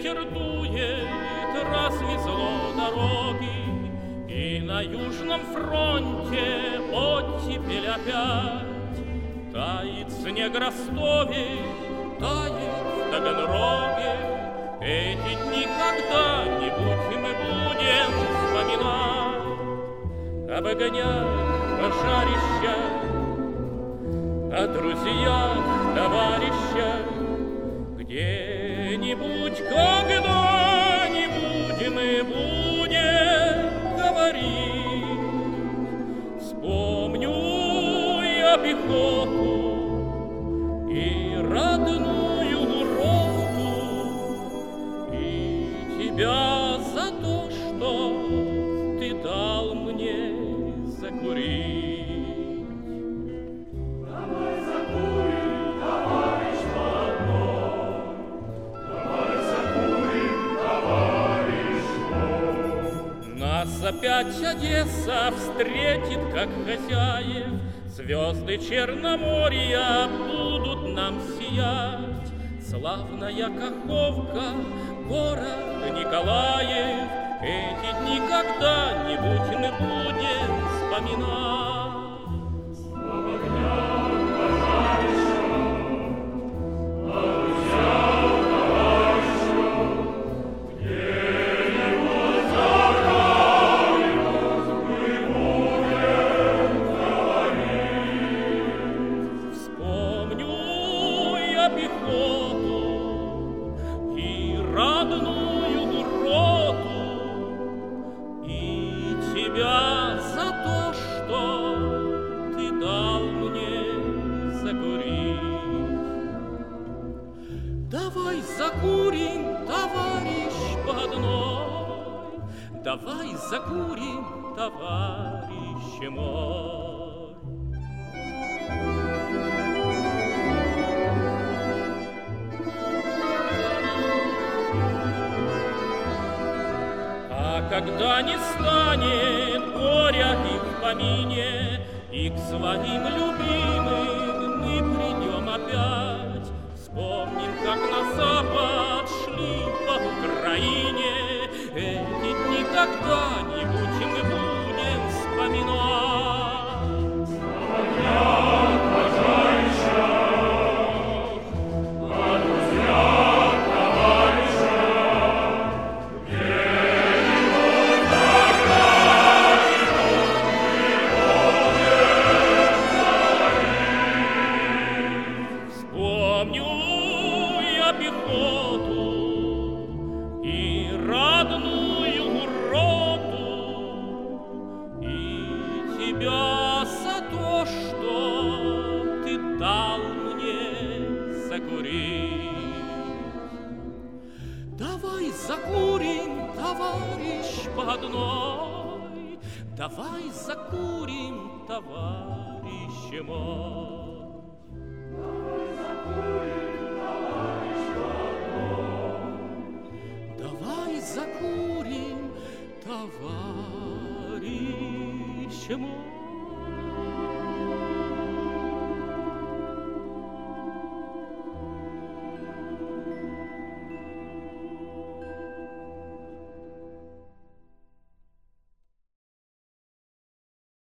ветер дует, развезло дороги, и на Южном фронте оттепель опять. Тает снег в Ростове, тает в Таганроге. Эти дни когда-нибудь мы будем вспоминать, об огнях пожарища, о друзьях, товарищах. Где-нибудь, когда-нибудь мы будем говорить. Вспомню я пехоту и родную роту, и тебя за то, что ты дал мне закурить. Давай закурим, товарищ блатной, давай закурим, товарищ мой. Нас опять Одесса встретит, как хозяев. Звезды Черноморья будут нам сиять. Славная Каховка, город Николаев. Эти дни когда-нибудь мы будем вспоминать. Об огнях пожарища, о друзьях, товарищах. Где-нибудь когда-нибудь мы будем говорить. Вспомню я пехоту и родную роту, и тебя за то, что ты дал мне закурить. Давай закурим, товарищ блатной, давай закурим, товарищ мой. А когда не станет горя и в помине, и к своим любимым мы придем опять, вспомним, как на запад шли по Украине. Эти дни когда-нибудь мы будем вспоминать. Об огнях пожарища, о друзьях, товарищах. Где-нибудь когда-нибудь мы будем говорить. Вспомню я пехоту и родную роту, и тебя за то, что ты дал мне закурить. Давай закурим, товарищ блатной, давай закурим, товарищ мой. Давай закурим, товарищ мой.